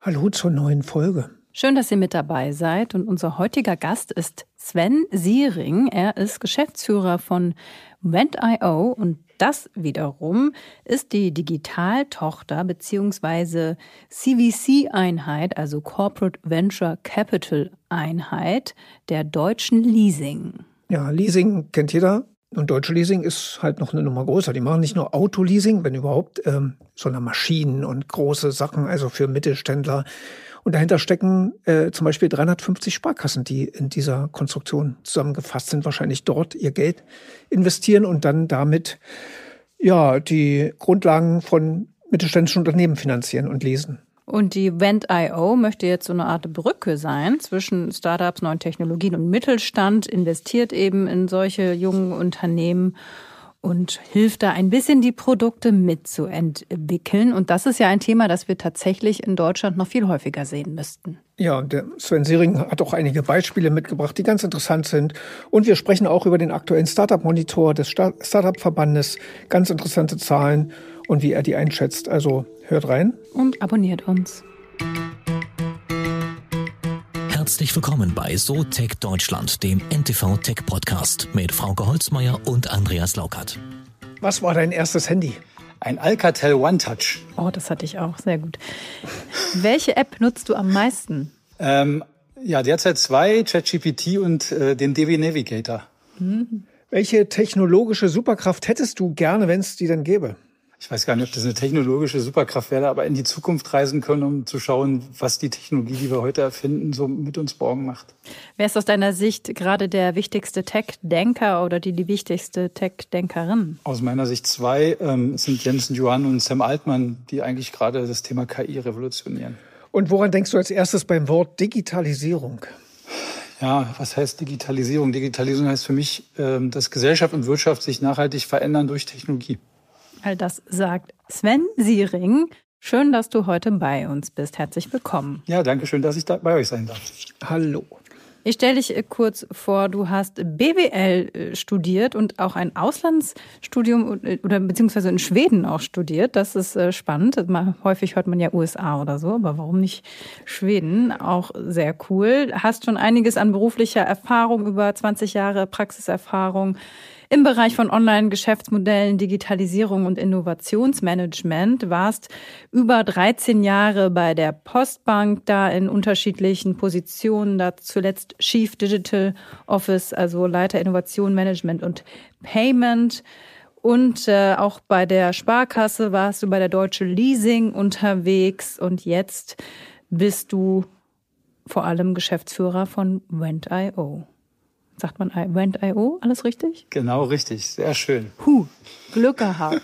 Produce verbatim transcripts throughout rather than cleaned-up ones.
Hallo zur neuen Folge. Schön, dass ihr mit dabei seid. Und unser heutiger Gast ist Sven Siering. Er ist Geschäftsführer von Vent Punkt io und das wiederum ist die Digitaltochter bzw. C V C-Einheit, also Corporate Venture Capital Einheit der Deutschen Leasing. Ja, Leasing kennt jeder. Und Deutsche Leasing ist halt noch eine Nummer größer. Die machen nicht nur Autoleasing, wenn überhaupt, ähm, sondern Maschinen und große Sachen, also für Mittelständler. Und dahinter stecken äh, zum Beispiel dreihundertfünfzig Sparkassen, die in dieser Konstruktion zusammengefasst sind, wahrscheinlich dort ihr Geld investieren und dann damit ja die Grundlagen von mittelständischen Unternehmen finanzieren und leasen. Und die Vent Punkt io möchte jetzt so eine Art Brücke sein zwischen Startups, neuen Technologien und Mittelstand, investiert eben in solche jungen Unternehmen und hilft da ein bisschen, die Produkte mitzuentwickeln. Und das ist ja ein Thema, das wir tatsächlich in Deutschland noch viel häufiger sehen müssten. Ja, der Sven Siering hat auch einige Beispiele mitgebracht, die ganz interessant sind. Und wir sprechen auch über den aktuellen Startup-Monitor des Startup-Verbandes. Ganz interessante Zahlen und wie er die einschätzt. Also hört rein. Und abonniert uns. Herzlich willkommen bei SoTech Deutschland, dem N T V Tech Podcast mit Frauke Holzmeier und Andreas Laukert. Was war dein erstes Handy? Ein Alcatel One Touch. Oh, das hatte ich auch. Sehr gut. Welche App nutzt du am meisten? Ähm, ja, derzeit zwei, ChatGPT und äh, den D W Navigator. Mhm. Welche technologische Superkraft hättest du gerne, wenn es die denn gäbe? Ich weiß gar nicht, ob das eine technologische Superkraft wäre, aber in die Zukunft reisen können, um zu schauen, was die Technologie, die wir heute erfinden, so mit uns morgen macht. Wer ist aus deiner Sicht gerade der wichtigste Tech-Denker oder die, die wichtigste Tech-Denkerin? Aus meiner Sicht zwei. Ähm, es sind Jensen Huang und Sam Altman, die eigentlich gerade das Thema K I revolutionieren. Und woran denkst du als erstes beim Wort Digitalisierung? Ja, was heißt Digitalisierung? Digitalisierung heißt für mich, ähm, dass Gesellschaft und Wirtschaft sich nachhaltig verändern durch Technologie. All das sagt Sven Siering. Schön, dass du heute bei uns bist. Herzlich willkommen. Ja, danke schön, dass ich da bei euch sein darf. Hallo. Ich stelle dich kurz vor, du hast B W L studiert und auch ein Auslandsstudium oder beziehungsweise in Schweden auch studiert. Das ist spannend. Häufig hört man ja U S A oder so, aber warum nicht Schweden? Auch sehr cool. Hast schon einiges an beruflicher Erfahrung, über zwanzig Jahre Praxiserfahrung im Bereich von Online-Geschäftsmodellen, Digitalisierung und Innovationsmanagement, warst über dreizehn Jahre bei der Postbank, da in unterschiedlichen Positionen, da zuletzt Chief Digital Office, also Leiter Innovation, Management und Payment. Und äh, auch bei der Sparkasse warst du bei der Deutsche Leasing unterwegs und jetzt bist du vor allem Geschäftsführer von Vent Punkt io. Sagt man Vent Punkt io, alles richtig? Genau richtig, sehr schön. Huh, Glück gehabt.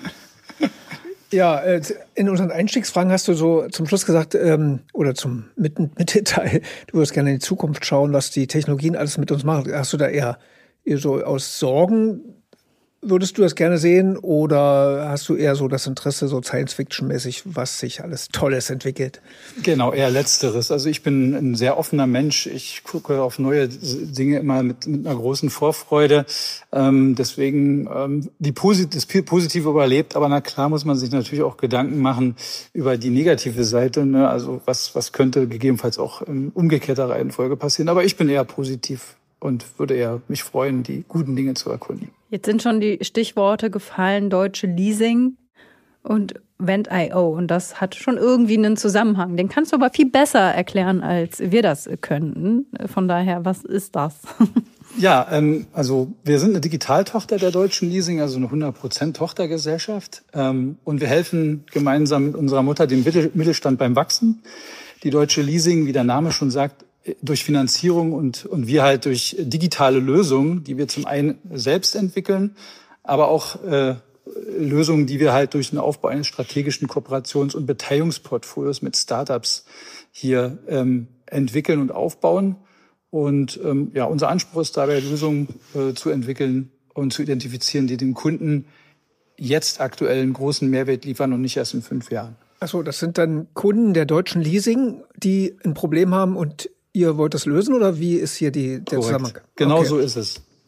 Ja, in unseren Einstiegsfragen hast du so zum Schluss gesagt, ähm, oder zum Mittelteil, du würdest gerne in die Zukunft schauen, was die Technologien alles mit uns machen. Hast du da eher, eher so aus Sorgen, würdest du das gerne sehen, oder hast du eher so das Interesse, so Science-Fiction-mäßig, was sich alles Tolles entwickelt? Genau, eher Letzteres. Also ich bin ein sehr offener Mensch. Ich gucke auf neue Dinge immer mit, mit einer großen Vorfreude. Ähm, deswegen ähm, die Posit- das Positive überlebt. Aber na klar muss man sich natürlich auch Gedanken machen über die negative Seite. Ne? Also was, was könnte gegebenenfalls auch in umgekehrter Reihenfolge passieren. Aber ich bin eher positiv und würde eher mich freuen, die guten Dinge zu erkunden. Jetzt sind schon die Stichworte gefallen, Deutsche Leasing und Vent Punkt io. Und das hat schon irgendwie einen Zusammenhang. Den kannst du aber viel besser erklären, als wir das könnten. Von daher, was ist das? Ja, ähm, also wir sind eine Digitaltochter der Deutschen Leasing, also eine hundert Prozent Tochtergesellschaft. Ähm, und wir helfen gemeinsam mit unserer Mutter dem Mittelstand beim Wachsen. Die Deutsche Leasing, wie der Name schon sagt, durch Finanzierung und, und wir halt durch digitale Lösungen, die wir zum einen selbst entwickeln, aber auch äh, Lösungen, die wir halt durch den Aufbau eines strategischen Kooperations- und Beteiligungsportfolios mit Startups hier ähm, entwickeln und aufbauen. Und ähm, ja, unser Anspruch ist dabei, Lösungen äh, zu entwickeln und zu identifizieren, die dem Kunden jetzt aktuell einen großen Mehrwert liefern und nicht erst in fünf Jahren. Achso, das sind dann Kunden der Deutschen Leasing, die ein Problem haben und ihr wollt das lösen, oder wie ist hier die, der Korrekt. Zusammenhang? Genau okay. so ist es.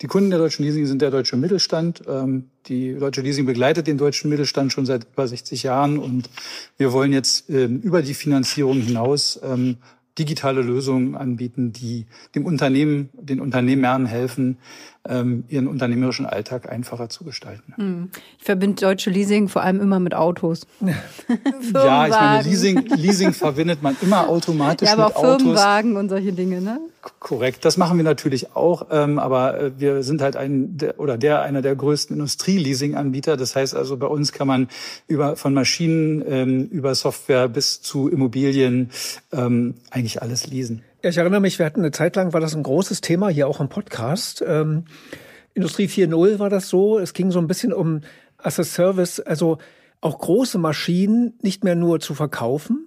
Die Kunden der Deutschen Leasing sind der deutsche Mittelstand. Die Deutsche Leasing begleitet den deutschen Mittelstand schon seit über sechzig Jahren und wir wollen jetzt über die Finanzierung hinaus digitale Lösungen anbieten, die dem Unternehmen, den Unternehmern helfen, ihren unternehmerischen Alltag einfacher zu gestalten. Ich verbinde Deutsche Leasing vor allem immer mit Autos. Ja, ich meine, Leasing, Leasing verbindet man immer automatisch ja, aber mit auch Autos. Firmenwagen und solche Dinge, ne? Korrekt, das machen wir natürlich auch, ähm, aber wir sind halt ein der, oder der einer der größten Industrie-Leasing-Anbieter. Das heißt also, bei uns kann man über von Maschinen ähm, über Software bis zu Immobilien ähm, eigentlich alles leasen. Ja, ich erinnere mich, wir hatten eine Zeit lang, war das ein großes Thema hier auch im Podcast. Ähm, Industrie vier Punkt null war das so. Es ging so ein bisschen um as a Service, also auch große Maschinen nicht mehr nur zu verkaufen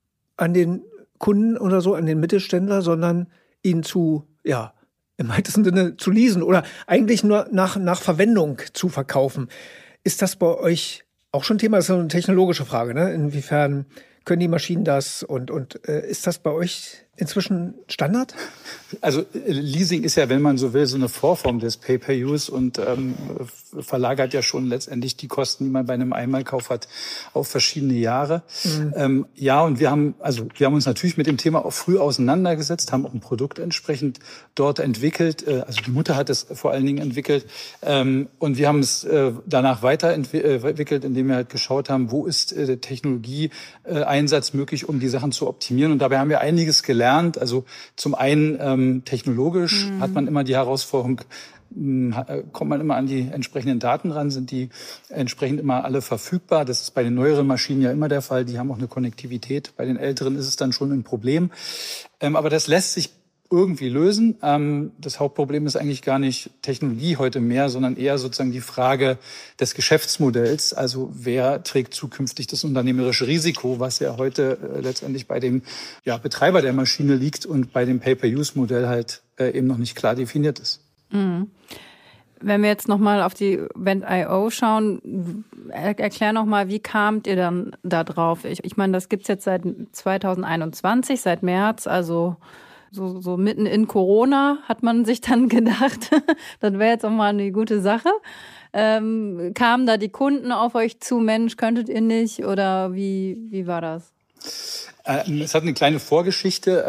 an den Kunden oder so, an den Mittelständler, sondern ihn zu, ja, im weitesten Sinne zu leasen oder eigentlich nur nach, nach Verwendung zu verkaufen. Ist das bei euch auch schon Thema? Das ist eine technologische Frage, ne? Inwiefern können die Maschinen das und, und äh, ist das bei euch inzwischen Standard? Also Leasing ist ja, wenn man so will, so eine Vorform des Pay-per-Use und ähm, verlagert ja schon letztendlich die Kosten, die man bei einem Einmalkauf hat, auf verschiedene Jahre. Mhm. Ähm, ja, und wir haben also wir haben uns natürlich mit dem Thema auch früh auseinandergesetzt, haben auch ein Produkt entsprechend dort entwickelt. Äh, also die Mutter hat es vor allen Dingen entwickelt ähm, und wir haben es äh, danach weiterentwickelt, indem wir halt geschaut haben, wo ist äh, der Technologieeinsatz äh, möglich, um die Sachen zu optimieren. Und dabei haben wir einiges gelernt. Also zum einen ähm, technologisch mhm. hat man immer die Herausforderung, mh, kommt man immer an die entsprechenden Daten ran, sind die entsprechend immer alle verfügbar. Das ist bei den neueren Maschinen ja immer der Fall. Die haben auch eine Konnektivität. Bei den älteren ist es dann schon ein Problem. Ähm, aber das lässt sich irgendwie lösen. Ähm, das Hauptproblem ist eigentlich gar nicht Technologie heute mehr, sondern eher sozusagen die Frage des Geschäftsmodells. Also wer trägt zukünftig das unternehmerische Risiko, was ja heute äh, letztendlich bei dem ja, Betreiber der Maschine liegt und bei dem Pay-per-Use-Modell halt äh, eben noch nicht klar definiert ist. Mhm. Wenn wir jetzt nochmal auf die Vent Punkt i o schauen, er, erklär nochmal, wie kamt ihr dann da drauf? Ich, ich meine, das gibt's jetzt seit zwanzig einundzwanzig, seit März, also So, so mitten in Corona hat man sich dann gedacht, das wäre jetzt auch mal eine gute Sache. Ähm, kamen da die Kunden auf euch zu, Mensch, könntet ihr nicht? Oder wie, wie war das? Es hat eine kleine Vorgeschichte,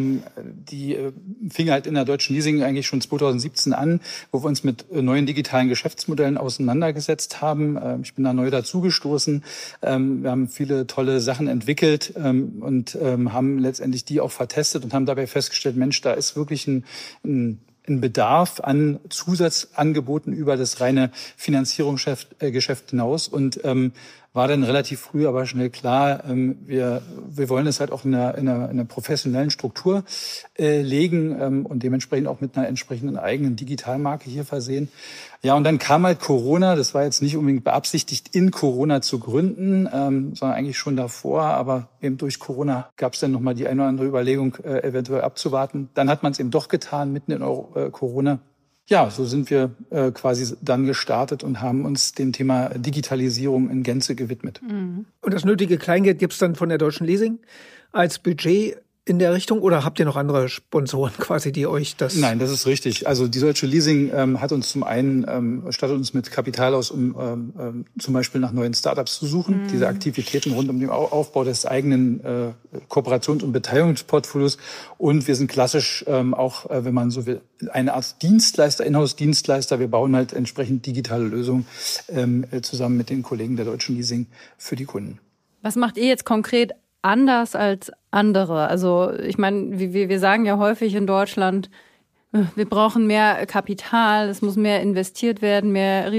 die fing halt in der Deutschen Leasing eigentlich schon zwanzig siebzehn an, wo wir uns mit neuen digitalen Geschäftsmodellen auseinandergesetzt haben. Ich bin da neu dazugestoßen. Wir haben viele tolle Sachen entwickelt und haben letztendlich die auch vertestet und haben dabei festgestellt, Mensch, da ist wirklich ein, ein ein Bedarf an Zusatzangeboten über das reine Finanzierungsgeschäft äh, Geschäft hinaus und ähm, war dann relativ früh aber schnell klar, ähm, wir wir wollen es halt auch in einer, in einer, in einer professionellen Struktur äh, legen ähm, und dementsprechend auch mit einer entsprechenden eigenen Digitalmarke hier versehen. Ja, und dann kam halt Corona. Das war jetzt nicht unbedingt beabsichtigt, in Corona zu gründen, ähm, sondern eigentlich schon davor. Aber eben durch Corona gab es dann nochmal die eine oder andere Überlegung, äh, eventuell abzuwarten. Dann hat man es eben doch getan, mitten in Euro, äh, Corona. Ja, so sind wir äh, quasi dann gestartet und haben uns dem Thema Digitalisierung in Gänze gewidmet. Mhm. Und das nötige Kleingeld gibt es dann von der Deutschen Leasing als Budget in der Richtung oder habt ihr noch andere Sponsoren quasi, die euch das... Nein, das ist richtig. Also die Deutsche Leasing ähm, hat uns zum einen, ähm, stattet uns mit Kapital aus, um ähm, ähm, zum Beispiel nach neuen Startups zu suchen. Mhm. Diese Aktivitäten rund um den Aufbau des eigenen äh, Kooperations- und Beteiligungsportfolios. Und wir sind klassisch ähm, auch, äh, wenn man so will, eine Art Dienstleister, Inhouse-Dienstleister. Wir bauen halt entsprechend digitale Lösungen ähm, zusammen mit den Kollegen der Deutschen Leasing für die Kunden. Was macht ihr jetzt konkret anders als andere? Also ich meine, wir, wir sagen ja häufig in Deutschland, wir brauchen mehr Kapital, es muss mehr investiert werden, mehr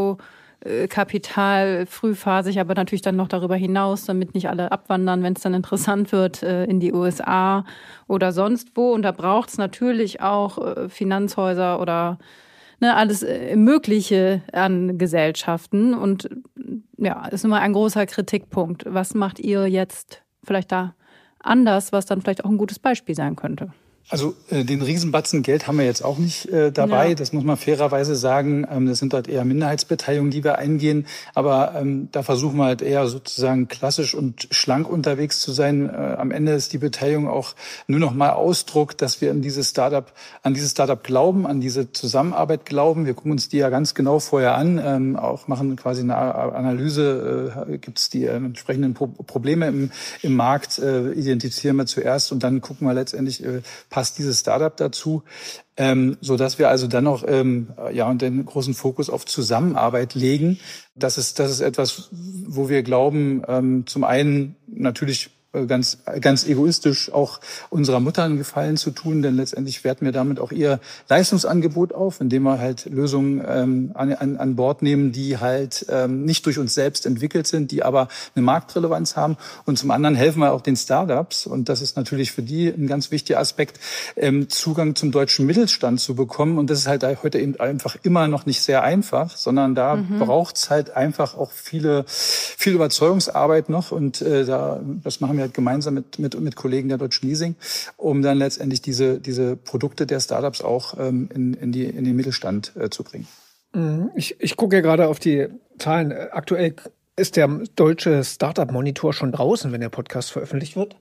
Risikokapital, frühphasig, aber natürlich dann noch darüber hinaus, damit nicht alle abwandern, wenn es dann interessant wird in die U S A oder sonst wo. Und da braucht es natürlich auch Finanzhäuser oder ne, alles Mögliche an Gesellschaften. Und ja, ist immer ein großer Kritikpunkt. Was macht ihr jetzt vielleicht da anders, was dann vielleicht auch ein gutes Beispiel sein könnte? Also äh, den Riesenbatzen Geld haben wir jetzt auch nicht äh, dabei. Ja. Das muss man fairerweise sagen. Ähm, das sind halt eher Minderheitsbeteiligungen, die wir eingehen. Aber ähm, da versuchen wir halt eher sozusagen klassisch und schlank unterwegs zu sein. Äh, am Ende ist die Beteiligung auch nur noch mal Ausdruck, dass wir an dieses Startup, an dieses Startup glauben, an diese Zusammenarbeit glauben. Wir gucken uns die ja ganz genau vorher an, ähm, auch machen quasi eine Analyse. Äh, Gibt es die äh, entsprechenden Pro- Probleme im, im Markt? Äh, identifizieren wir zuerst und dann gucken wir letztendlich äh, passt dieses Startup dazu, ähm, so dass wir also dann noch ähm, ja und den großen Fokus auf Zusammenarbeit legen. Das ist das ist etwas, wo wir glauben, ähm, zum einen natürlich ganz ganz egoistisch auch unserer Mutter einen Gefallen zu tun, denn letztendlich werten wir damit auch ihr Leistungsangebot auf, indem wir halt Lösungen ähm, an, an, an Bord nehmen, die halt ähm, nicht durch uns selbst entwickelt sind, die aber eine Marktrelevanz haben. Und zum anderen helfen wir auch den Startups, und das ist natürlich für die ein ganz wichtiger Aspekt, ähm, Zugang zum deutschen Mittelstand zu bekommen. Und das ist halt heute eben einfach immer noch nicht sehr einfach, sondern da mhm. braucht es halt einfach auch viele viel Überzeugungsarbeit noch, und äh, da das machen wir gemeinsam mit, mit, mit Kollegen der Deutschen Leasing, um dann letztendlich diese, diese Produkte der Startups auch ähm, in, in, die, in den Mittelstand äh, zu bringen. Ich, ich gucke ja gerade auf die Zahlen. Aktuell ist der deutsche Startup-Monitor schon draußen, wenn der Podcast veröffentlicht wird.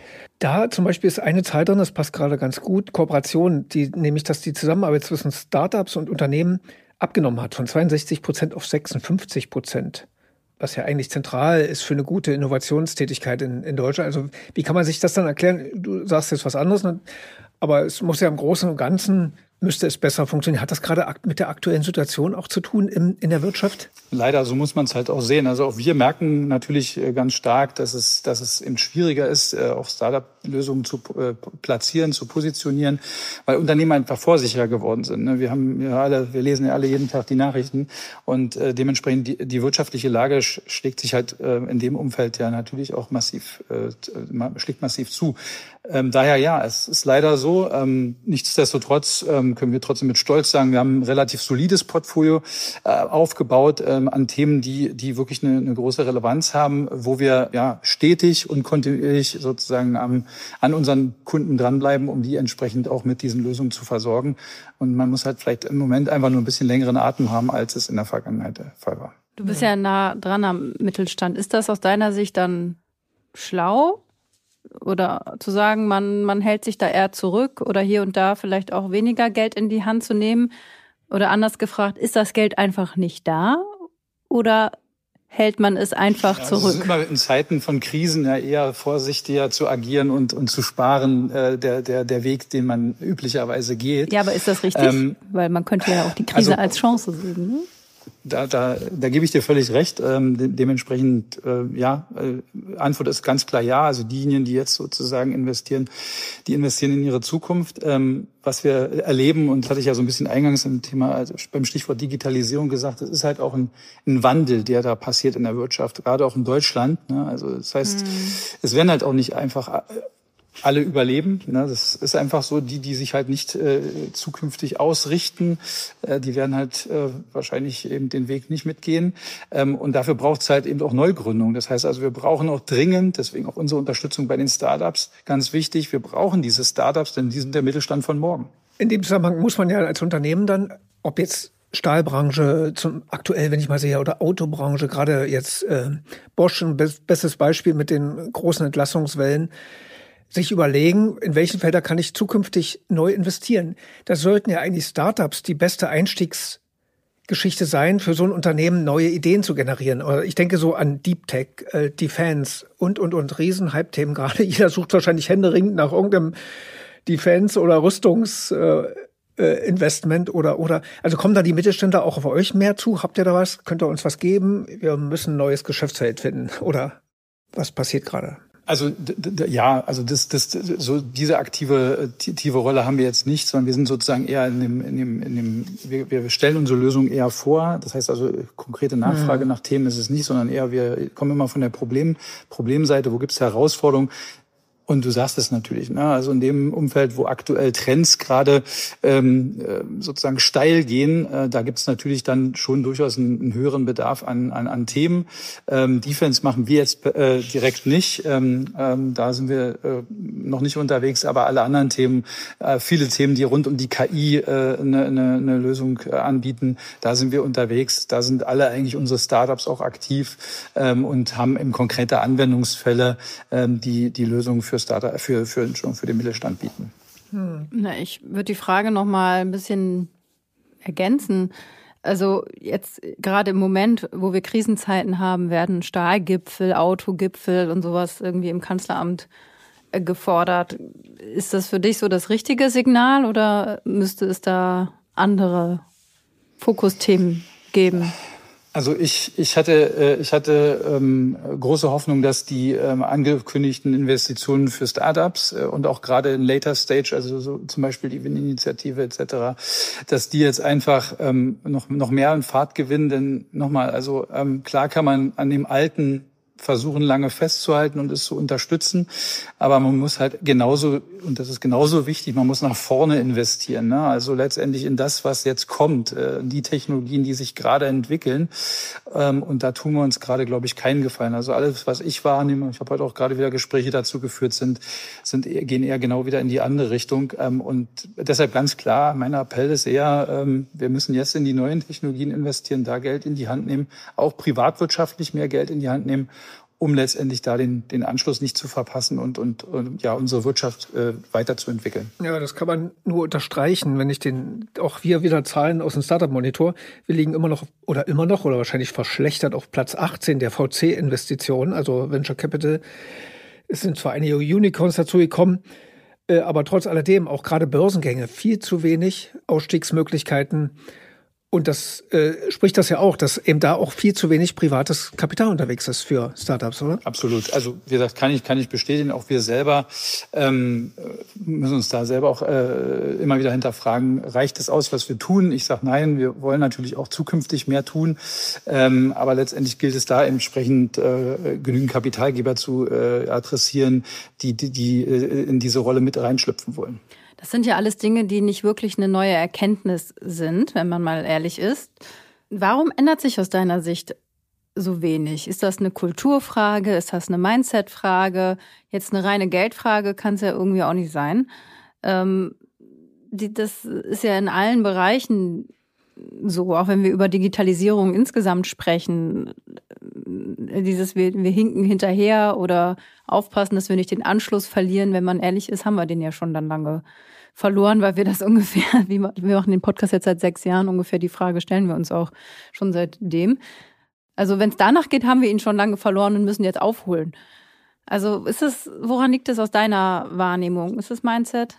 Da zum Beispiel ist eine Zahl drin, das passt gerade ganz gut, Kooperation, die, nämlich dass die Zusammenarbeit zwischen Startups und Unternehmen abgenommen hat, von zweiundsechzig Prozent auf sechsundfünfzig Prozent. Was ja eigentlich zentral ist für eine gute Innovationstätigkeit in, in Deutschland. Also wie kann man sich das dann erklären? Du sagst jetzt was anderes, ne? Aber es muss ja im Großen und Ganzen, müsste es besser funktionieren. Hat das gerade mit der aktuellen Situation auch zu tun in, in der Wirtschaft? Leider, so muss man es halt auch sehen. Also auch wir merken natürlich ganz stark, dass es, dass es eben schwieriger ist, auch Startup-Lösungen zu äh, platzieren, zu positionieren, weil Unternehmen einfach vorsichtiger geworden sind. Ne? Wir haben ja alle, wir lesen ja alle jeden Tag die Nachrichten, und äh, dementsprechend die, die wirtschaftliche Lage sch- schlägt sich halt äh, in dem Umfeld ja natürlich auch massiv, äh, schlägt massiv zu. Ähm, daher ja, es ist leider so. Ähm, nichtsdestotrotz ähm, können wir trotzdem mit Stolz sagen, wir haben ein relativ solides Portfolio äh, aufgebaut ähm, an Themen, die die wirklich eine, eine große Relevanz haben, wo wir ja stetig und kontinuierlich sozusagen am, an unseren Kunden dranbleiben, um die entsprechend auch mit diesen Lösungen zu versorgen. Und man muss halt vielleicht im Moment einfach nur ein bisschen längeren Atem haben, als es in der Vergangenheit der Fall war. Du bist ja nah dran am Mittelstand. Ist das aus deiner Sicht dann schlau? Oder zu sagen, man, man hält sich da eher zurück oder hier und da vielleicht auch weniger Geld in die Hand zu nehmen? Oder anders gefragt, ist das Geld einfach nicht da? Oder hält man es einfach ja, zurück? Es ist immer in Zeiten von Krisen ja eher vorsichtiger zu agieren und, und zu sparen, äh, der, der, der Weg, den man üblicherweise geht. Ja, aber ist das richtig? Ähm, Weil man könnte ja auch die Krise also, als Chance sehen, ne? Da, da, da gebe ich dir völlig recht. Ähm, de- dementsprechend, äh, ja, äh, Antwort ist ganz klar ja. Also diejenigen, die jetzt sozusagen investieren, die investieren in ihre Zukunft. Ähm, was wir erleben, und das hatte ich ja so ein bisschen eingangs im Thema, also beim Stichwort Digitalisierung gesagt, es ist halt auch ein, ein Wandel, der da passiert in der Wirtschaft, gerade auch in Deutschland. Ne? Also das heißt, mhm. es werden halt auch nicht einfach alle überleben. Ne? Das ist einfach so, die, die sich halt nicht äh, zukünftig ausrichten, äh, die werden halt äh, wahrscheinlich eben den Weg nicht mitgehen. Ähm, und dafür braucht es halt eben auch Neugründung. Das heißt also, wir brauchen auch dringend, deswegen auch unsere Unterstützung bei den Startups, ganz wichtig, wir brauchen diese Startups, denn die sind der Mittelstand von morgen. In dem Zusammenhang muss man ja als Unternehmen dann, ob jetzt Stahlbranche, zum aktuell, wenn ich mal sehe, oder Autobranche, gerade jetzt äh, Bosch, ein be- bestes Beispiel mit den großen Entlassungswellen, sich überlegen, in welchen Felder kann ich zukünftig neu investieren. Das sollten ja eigentlich Startups die beste Einstiegsgeschichte sein, für so ein Unternehmen neue Ideen zu generieren. Oder ich denke so an Deep Tech, äh, Defense und, und, und Riesen-Hype-Themen gerade. Jeder sucht wahrscheinlich händeringend nach irgendeinem Defense- oder Rüstungsinvestment äh, oder, oder, also kommen da die Mittelständler auch auf euch mehr zu? Habt ihr da was? Könnt ihr uns was geben? Wir müssen ein neues Geschäftsfeld finden. Oder was passiert gerade? Also d- d- ja, also das, das, so diese aktive, aktive Rolle haben wir jetzt nicht, sondern wir sind sozusagen eher in dem, in dem, in dem, wir, wir stellen unsere Lösung eher vor. Das heißt also, konkrete Nachfrage mhm. nach Themen ist es nicht, sondern eher wir kommen immer von der Problem, Problemseite. Wo gibt es Herausforderungen? Und du sagst es natürlich, ne? Also in dem Umfeld, wo aktuell Trends gerade ähm, sozusagen steil gehen, äh, da gibt es natürlich dann schon durchaus einen, einen höheren Bedarf an, an, an Themen. Ähm, Defense machen wir jetzt äh, direkt nicht. Ähm, ähm, da sind wir äh, noch nicht unterwegs, aber alle anderen Themen, äh, viele Themen, die rund um die K I äh, eine, eine, eine Lösung äh, anbieten, da sind wir unterwegs. Da sind alle eigentlich unsere Startups auch aktiv ähm, und haben eben konkrete Anwendungsfälle, ähm, die die Lösungen für Startup, für, für, für den Mittelstand bieten. Hm. Na, ich würde die Frage noch mal ein bisschen ergänzen. Also jetzt gerade im Moment, wo wir Krisenzeiten haben, werden Stahlgipfel, Autogipfel und sowas irgendwie im Kanzleramt gefordert. Ist das für dich so das richtige Signal oder müsste es da andere Fokusthemen geben? Also ich, ich hatte, ich hatte ähm, große Hoffnung, dass die ähm, angekündigten Investitionen für Startups äh, und auch gerade in Later Stage, also so zum Beispiel die Win-Initiative et cetera, dass die jetzt einfach ähm, noch noch mehr an Fahrt gewinnen. Denn nochmal, also ähm, klar kann man an dem Alten versuchen, lange festzuhalten und es zu unterstützen. Aber man muss halt genauso, und das ist genauso wichtig, man muss nach vorne investieren. Ne? Also letztendlich in das, was jetzt kommt, äh, die Technologien, die sich gerade entwickeln. Ähm, und da tun wir uns gerade, glaube ich, keinen Gefallen. Also alles, was ich wahrnehme, ich habe heute auch gerade wieder Gespräche dazu geführt, sind, sind gehen eher genau wieder in die andere Richtung. Ähm, und deshalb ganz klar, mein Appell ist eher, ähm, wir müssen jetzt in die neuen Technologien investieren, da Geld in die Hand nehmen, auch privatwirtschaftlich mehr Geld in die Hand nehmen, um letztendlich da den, den Anschluss nicht zu verpassen und, und, und ja, unsere Wirtschaft äh, weiterzuentwickeln. Ja, das kann man nur unterstreichen, wenn ich den, auch wir wieder Zahlen aus dem Startup-Monitor, wir liegen immer noch, oder immer noch, oder wahrscheinlich verschlechtert auf Platz achtzehn der V C-Investitionen, also Venture Capital. Es sind zwar einige Unicorns dazu gekommen, äh, aber trotz alledem auch gerade Börsengänge, viel zu wenig Ausstiegsmöglichkeiten. Und das äh, spricht das ja auch, dass eben da auch viel zu wenig privates Kapital unterwegs ist für Startups, oder? Absolut. Also wie gesagt, kann ich kann ich bestätigen. Auch wir selber ähm, müssen uns da selber auch äh, immer wieder hinterfragen: Reicht es aus, was wir tun? Ich sage nein. Wir wollen natürlich auch zukünftig mehr tun, ähm, aber letztendlich gilt es da entsprechend äh, genügend Kapitalgeber zu äh, adressieren, die die, die äh, in diese Rolle mit reinschlüpfen wollen. Das sind ja alles Dinge, die nicht wirklich eine neue Erkenntnis sind, wenn man mal ehrlich ist. Warum ändert sich aus deiner Sicht so wenig? Ist das eine Kulturfrage? Ist das eine Mindset-Frage? Jetzt eine reine Geldfrage kann es ja irgendwie auch nicht sein. Ähm, die, das ist ja in allen Bereichen so, auch wenn wir über Digitalisierung insgesamt sprechen. Dieses, wir, wir hinken hinterher oder aufpassen, dass wir nicht den Anschluss verlieren. Wenn man ehrlich ist, haben wir den ja schon dann lange verloren, weil wir das ungefähr, wie wir machen den Podcast jetzt seit sechs Jahren, ungefähr die Frage stellen wir uns auch schon seitdem. Also wenn es danach geht, haben wir ihn schon lange verloren und müssen jetzt aufholen. Also ist es, woran liegt es aus deiner Wahrnehmung? Ist es Mindset?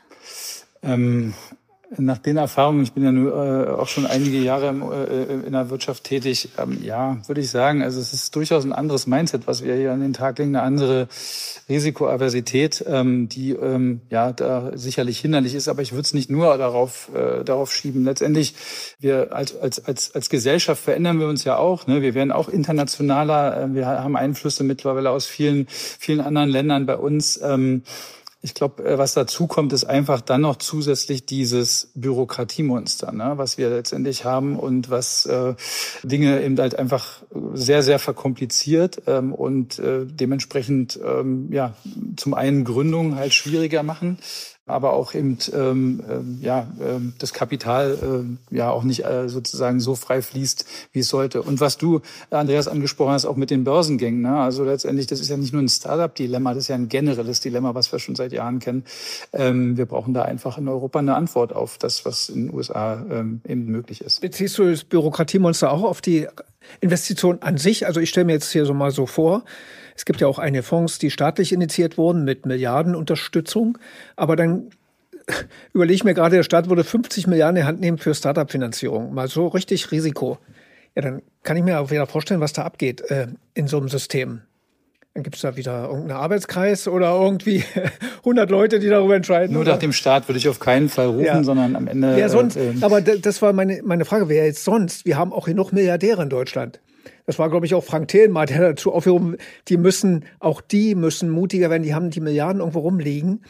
Ähm Nach den Erfahrungen, ich bin ja nur äh, auch schon einige Jahre im, äh, in der Wirtschaft tätig, ähm, ja, würde ich sagen, also es ist durchaus ein anderes Mindset, was wir hier an den Tag legen, eine andere Risikoaversität, ähm, die ähm, ja da sicherlich hinderlich ist, aber ich würde es nicht nur darauf äh, darauf schieben. Letztendlich, wir als als als als Gesellschaft verändern wir uns ja auch, ne? Wir werden auch internationaler, äh, wir haben Einflüsse mittlerweile aus vielen vielen anderen Ländern bei uns. Ähm, Ich glaube, was dazu kommt, ist einfach dann noch zusätzlich dieses Bürokratiemonster, ne, was wir letztendlich haben und was äh, Dinge eben halt einfach sehr, sehr verkompliziert ähm, und äh, dementsprechend ähm, ja zum einen Gründungen halt schwieriger machen, aber auch eben ähm, äh, ja äh, das Kapital äh, ja auch nicht äh, sozusagen so frei fließt, wie es sollte. Und was du, Andreas, angesprochen hast, auch mit den Börsengängen, ne? Also letztendlich, das ist ja nicht nur ein Startup-Dilemma, das ist ja ein generelles Dilemma, was wir schon seit Jahren kennen. Ähm, wir brauchen da einfach in Europa eine Antwort auf das, was in den U S A ähm, eben möglich ist. Beziehst du das Bürokratiemonster auch auf die Investition an sich? Also ich stelle mir jetzt hier so mal so vor, es gibt ja auch einige Fonds, die staatlich initiiert wurden mit Milliardenunterstützung. Aber dann überlege ich mir gerade, der Staat würde fünfzig Milliarden in die Hand nehmen für Startup-Finanzierung. Mal so richtig Risiko. Ja, dann kann ich mir auch wieder vorstellen, was da abgeht äh, in so einem System. Dann gibt es da wieder irgendeinen Arbeitskreis oder irgendwie hundert Leute, die darüber entscheiden. Nur oder? Nach dem Staat würde ich auf keinen Fall rufen, ja. sondern am Ende... Ja, sonst, äh, aber das war meine, meine Frage, wer jetzt sonst? Wir haben auch genug Milliardäre in Deutschland. Das war, glaube ich, auch Frank Thelen, der dazu aufgerufen, die müssen, auch die müssen mutiger werden, die haben die Milliarden irgendwo rumliegen.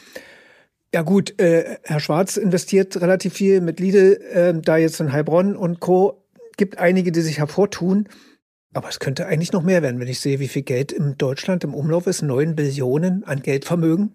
Ja gut, äh, Herr Schwarz investiert relativ viel mit Lidl, äh, da jetzt in Heilbronn und Co. Gibt einige, die sich hervortun. Aber es könnte eigentlich noch mehr werden, wenn ich sehe, wie viel Geld in Deutschland im Umlauf ist. neun Billionen an Geldvermögen.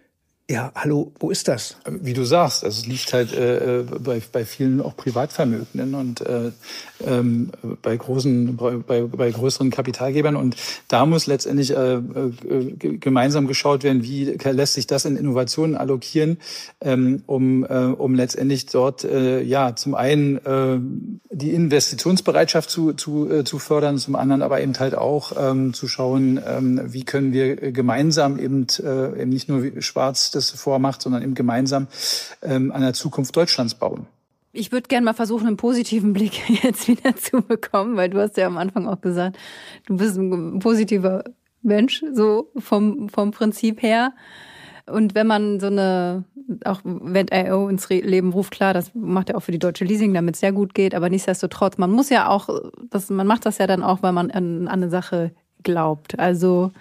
Ja, hallo, wo ist das? Wie du sagst, also es liegt halt äh, bei, bei vielen auch Privatvermögenden und äh, ähm, bei großen, bei, bei größeren Kapitalgebern. Und da muss letztendlich äh, äh, gemeinsam geschaut werden, wie lässt sich das in Innovationen allokieren, ähm, um, äh, um letztendlich dort äh, ja zum einen äh, die Investitionsbereitschaft zu, zu, äh, zu fördern, zum anderen aber eben halt auch ähm, zu schauen, ähm, wie können wir gemeinsam eben, äh, eben nicht nur wie Schwarz das vormacht, sondern eben gemeinsam ähm, an der Zukunft Deutschlands bauen. Ich würde gerne mal versuchen, einen positiven Blick jetzt wieder zu bekommen, weil du hast ja am Anfang auch gesagt, du bist ein positiver Mensch, so vom, vom Prinzip her. Und wenn man so eine, auch wenn I O ins Leben ruft, klar, das macht er auch für die Deutsche Leasing, damit es sehr gut geht, aber nichtsdestotrotz, man muss ja auch, das, man macht das ja dann auch, weil man an, an eine Sache glaubt. Also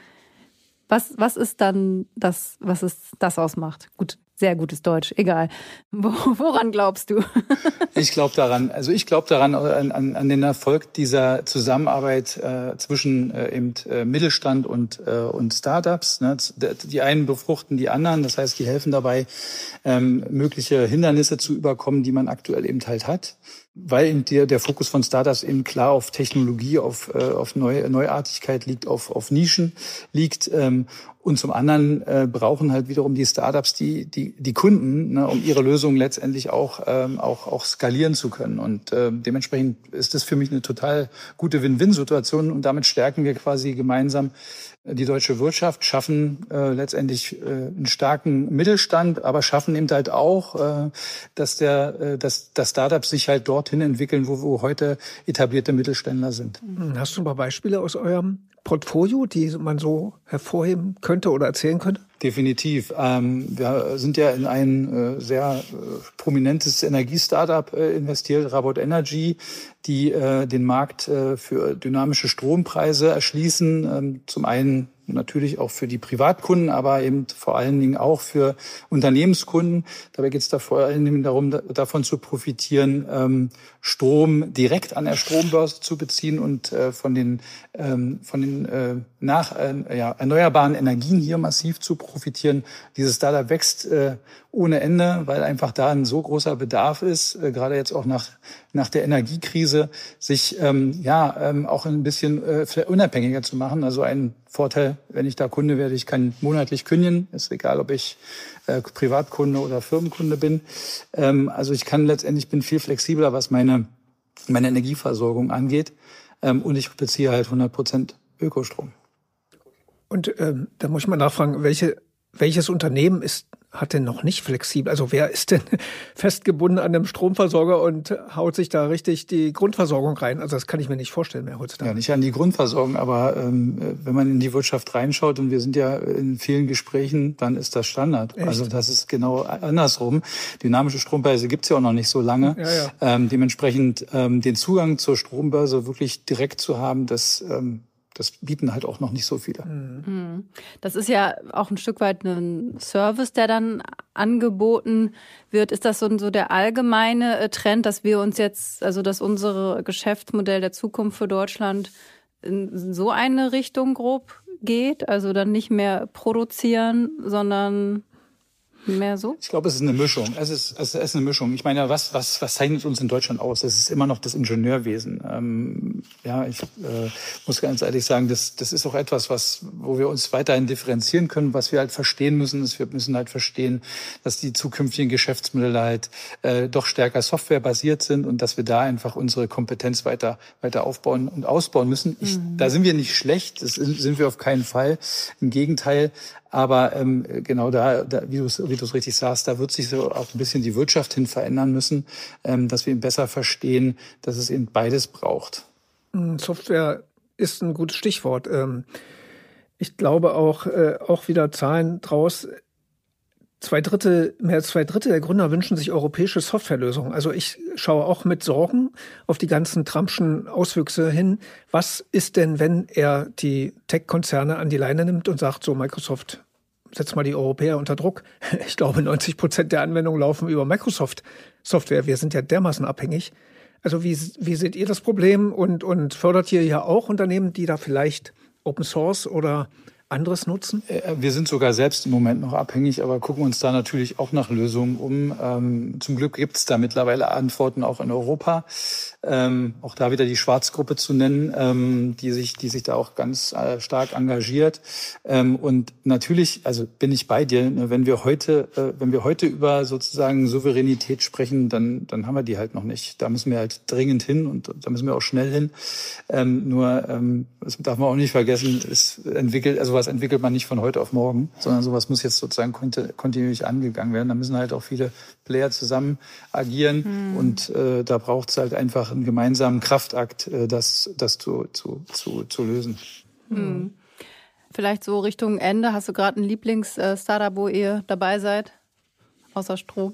Was, was ist dann das, was es das ausmacht? Gut, sehr gutes Deutsch, egal. Wo, woran glaubst du? Ich glaube daran, also ich glaube daran an, an, an den Erfolg dieser Zusammenarbeit äh, zwischen äh, eben äh, Mittelstand und äh, und Startups. Ne? Die einen befruchten die anderen, das heißt, die helfen dabei, ähm, mögliche Hindernisse zu überkommen, die man aktuell eben halt hat. Weil eben der, der Fokus von Startups eben klar auf Technologie, auf, äh, auf Neu, Neuartigkeit liegt, auf, auf Nischen liegt. Ähm, und zum anderen äh, brauchen halt wiederum die Startups die, die, die Kunden, ne, um ihre Lösungen letztendlich auch, ähm, auch, auch skalieren zu können. Und äh, dementsprechend ist das für mich eine total gute Win-Win-Situation. Und damit stärken wir quasi gemeinsam die deutsche Wirtschaft, schaffen äh, letztendlich äh, einen starken Mittelstand, aber schaffen eben halt auch, äh, dass der, äh, dass, dass Startups sich halt dorthin entwickeln, wo, wo heute etablierte Mittelständler sind. Hast du ein paar Beispiele aus eurem Portfolio, die man so hervorheben könnte oder erzählen könnte? Definitiv. Ähm, wir sind ja in ein äh, sehr äh, prominentes Energiestartup äh, investiert, Rabot Energy, die äh, den Markt äh, für dynamische Strompreise erschließen. Ähm, zum einen natürlich auch für die Privatkunden, aber eben vor allen Dingen auch für Unternehmenskunden. Dabei geht es da vor allen Dingen darum, da, davon zu profitieren, ähm, Strom direkt an der Strombörse zu beziehen und äh, von den ähm, von den äh, nach äh, ja, erneuerbaren Energien hier massiv zu profitieren. Dieses Startup wächst äh, ohne Ende, weil einfach da ein so großer Bedarf ist, äh, gerade jetzt auch nach nach der Energiekrise, sich ähm, ja ähm, auch ein bisschen äh, unabhängiger zu machen. Also ein Vorteil, wenn ich da Kunde werde, ich kann monatlich kündigen. Ist egal, ob ich äh, Privatkunde oder Firmenkunde bin. Ähm, also ich kann letztendlich, bin viel flexibler, was meine meine Energieversorgung angeht. Ähm, und ich beziehe halt hundert Prozent Ökostrom. Und ähm, da muss ich mal nachfragen, welche, welches Unternehmen ist, hat denn noch nicht flexibel? Also wer ist denn festgebunden an einem Stromversorger und haut sich da richtig die Grundversorgung rein? Also das kann ich mir nicht vorstellen mehr heutzutage. Ja, nicht an die Grundversorgung, aber ähm, wenn man in die Wirtschaft reinschaut, und wir sind ja in vielen Gesprächen, dann ist das Standard. Echt? Also das ist genau andersrum. Dynamische Strompreise gibt's ja auch noch nicht so lange. Ja, ja. Ähm, dementsprechend ähm, den Zugang zur Strombörse wirklich direkt zu haben, das ähm, Das bieten halt auch noch nicht so viele. Das ist ja auch ein Stück weit ein Service, der dann angeboten wird. Ist das so, so der allgemeine Trend, dass wir uns jetzt, also dass unser Geschäftsmodell der Zukunft für Deutschland in so eine Richtung grob geht? Also dann nicht mehr produzieren, sondern mehr so? Ich glaube, es ist eine Mischung. Es ist, es ist eine Mischung. Ich meine, was, was, was zeichnet uns in Deutschland aus? Es ist immer noch das Ingenieurwesen. Ähm, ja, ich äh, muss ganz ehrlich sagen, das, das ist auch etwas, was, wo wir uns weiterhin differenzieren können. Was wir halt verstehen müssen, ist, wir müssen halt verstehen, dass die zukünftigen Geschäftsmodelle halt äh, doch stärker softwarebasiert sind und dass wir da einfach unsere Kompetenz weiter, weiter aufbauen und ausbauen müssen. Ich, mhm. Da sind wir nicht schlecht. Das sind wir auf keinen Fall. Im Gegenteil. Aber ähm, genau da, da wie du es wie du es richtig sagst, da wird sich so auch ein bisschen die Wirtschaft hin verändern müssen, ähm, dass wir eben besser verstehen, dass es eben beides braucht. Software ist ein gutes Stichwort. Ähm, ich glaube auch, äh, auch wieder Zahlen draus. Zwei Drittel, mehr als zwei Drittel der Gründer wünschen sich europäische Softwarelösungen. Also ich schaue auch mit Sorgen auf die ganzen Trumpschen Auswüchse hin. Was ist denn, wenn er die Tech-Konzerne an die Leine nimmt und sagt, so Microsoft, setz mal die Europäer unter Druck. Ich glaube, neunzig Prozent der Anwendungen laufen über Microsoft-Software. Wir sind ja dermaßen abhängig. Also wie, wie seht ihr das Problem und, und fördert ihr ja auch Unternehmen, die da vielleicht Open Source oder anderes nutzen? Wir sind sogar selbst im Moment noch abhängig, aber gucken uns da natürlich auch nach Lösungen um. Ähm, zum Glück gibt es da mittlerweile Antworten auch in Europa. Ähm, auch da wieder die Schwarzgruppe zu nennen, ähm, die sich, die sich da auch ganz äh, stark engagiert. Ähm, und natürlich, also bin ich bei dir, ne, wenn wir heute, äh, wenn wir heute über sozusagen Souveränität sprechen, dann, dann haben wir die halt noch nicht. Da müssen wir halt dringend hin und da müssen wir auch schnell hin. Ähm, nur, ähm, das darf man auch nicht vergessen, es entwickelt, also was entwickelt man nicht von heute auf morgen, sondern sowas muss jetzt sozusagen kontinuierlich angegangen werden. Da müssen halt auch viele Player zusammen agieren hm. und äh, da braucht es halt einfach einen gemeinsamen Kraftakt, äh, das, das zu, zu, zu, zu lösen. Hm. Vielleicht so Richtung Ende, hast du gerade ein Lieblings-Startup, wo ihr dabei seid, außer Strom?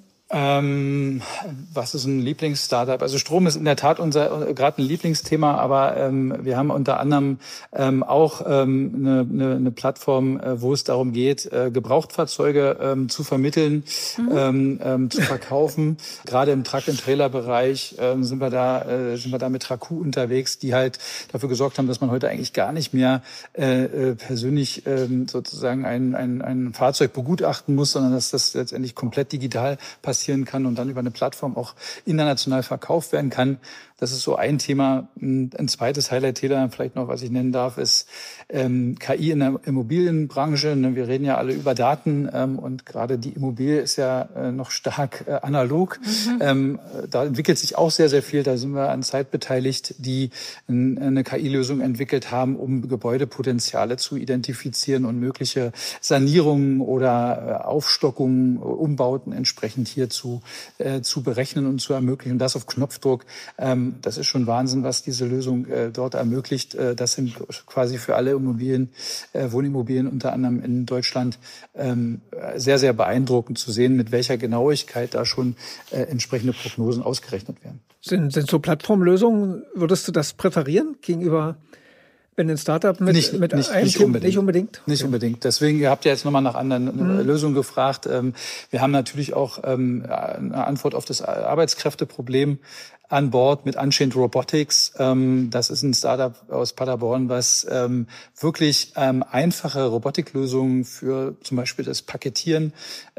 Ähm, was ist ein Lieblings-Startup? Also Strom ist in der Tat unser gerade ein Lieblingsthema, aber ähm, wir haben unter anderem ähm, auch ähm, eine, eine, eine Plattform, äh, wo es darum geht, äh, Gebrauchtfahrzeuge ähm, zu vermitteln, mhm. ähm, ähm, zu verkaufen. Gerade im Truck-and-Trailer-Bereich ähm, sind wir da äh, sind wir da mit Traku unterwegs, die halt dafür gesorgt haben, dass man heute eigentlich gar nicht mehr äh, äh, persönlich äh, sozusagen ein, ein, ein Fahrzeug begutachten muss, sondern dass das letztendlich komplett digital passiert kann und dann über eine Plattform auch international verkauft werden kann. Das ist so ein Thema. Ein zweites Highlight-Thema vielleicht noch, was ich nennen darf, ist ähm, K I in der Immobilienbranche. Wir reden ja alle über Daten ähm, und gerade die Immobilie ist ja äh, noch stark äh, analog. Mhm. Ähm, da entwickelt sich auch sehr, sehr viel. Da sind wir an Zeit beteiligt, die n- eine K I-Lösung entwickelt haben, um Gebäudepotenziale zu identifizieren und mögliche Sanierungen oder äh, Aufstockungen, Umbauten entsprechend hier zu, äh, zu berechnen und zu ermöglichen. Und das auf Knopfdruck. Ähm, Das ist schon Wahnsinn, was diese Lösung äh, dort ermöglicht. Äh, das sind quasi für alle Immobilien, äh, Wohnimmobilien unter anderem in Deutschland, ähm, sehr, sehr beeindruckend zu sehen, mit welcher Genauigkeit da schon äh, entsprechende Prognosen ausgerechnet werden. Sind, sind so Plattformlösungen, würdest du das präferieren gegenüber, wenn ein Startup mit, nicht, mit nicht, einem nicht Team, unbedingt. Nicht unbedingt? Nicht okay. unbedingt. Deswegen, ihr habt ja jetzt nochmal nach anderen mhm. Lösungen gefragt. Wir haben natürlich auch eine Antwort auf das Arbeitskräfteproblem an Bord mit Unchained Robotics. Das ist ein Startup aus Paderborn, was wirklich einfache Robotiklösungen für zum Beispiel das Paketieren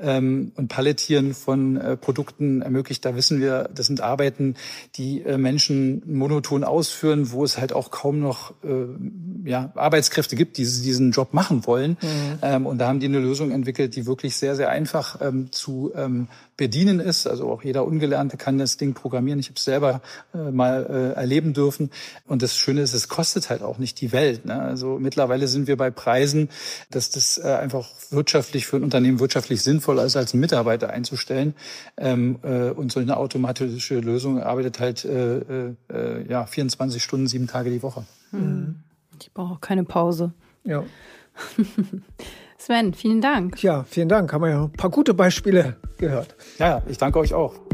und Palettieren von Produkten ermöglicht. Da wissen wir, das sind Arbeiten, die Menschen monoton ausführen, wo es halt auch kaum noch ja, Arbeitskräfte gibt, die diesen Job machen wollen. Mhm. Und da haben die eine Lösung entwickelt, die wirklich sehr, sehr einfach zu bedienen ist. Also auch jeder Ungelernte kann das Ding programmieren. Ich habe es selber äh, mal äh, erleben dürfen. Und das Schöne ist, es kostet halt auch nicht die Welt. Ne? Also mittlerweile sind wir bei Preisen, dass das äh, einfach wirtschaftlich für ein Unternehmen wirtschaftlich sinnvoll ist, als einen Mitarbeiter einzustellen. Ähm, äh, und so eine automatische Lösung arbeitet halt äh, äh, ja vierundzwanzig Stunden, sieben Tage die Woche. Mhm. Ich brauche auch keine Pause. Ja. Sven, vielen Dank. Ja, vielen Dank. Haben wir ja ein paar gute Beispiele gehört. Ja, ich danke euch auch.